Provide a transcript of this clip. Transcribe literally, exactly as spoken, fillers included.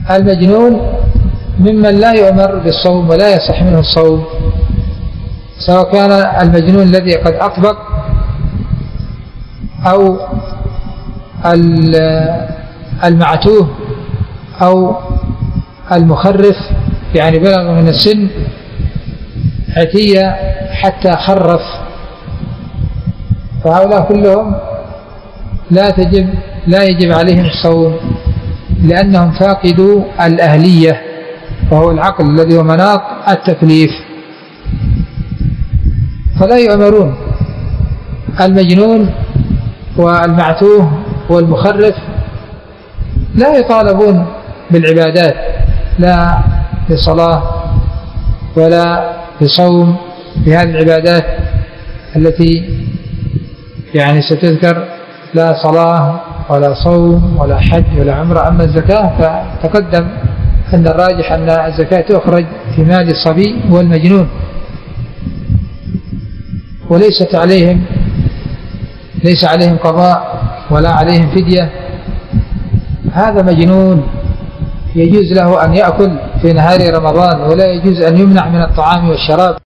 المجنون ممن لا يؤمر بالصوم ولا يصح منه الصوم، سواء كان المجنون الذي قد أطبق أو المعتوه أو المخرف، يعني بلغ من السن عتية حتى خرف، فهؤلاء كلهم لا تجب لا يجب عليهم الصوم، لأنهم فاقدوا الأهلية وهو العقل الذي هو مناط التكليف، فلا يؤمرون. المجنون والمعتوه والمخرف لا يطالبون بالعبادات، لا لصلاة ولا لصوم، بهذه العبادات التي يعني ستذكر، لا صلاة ولا صوم ولا حج ولا عمرة. أما الزكاة فتقدم أن الراجح أن الزكاة تخرج في مال الصبي والمجنون، وليست عليهم ليس عليهم قضاء ولا عليهم فدية. هذا مجنون يجوز له أن يأكل في نهار رمضان، ولا يجوز أن يمنع من الطعام والشراب.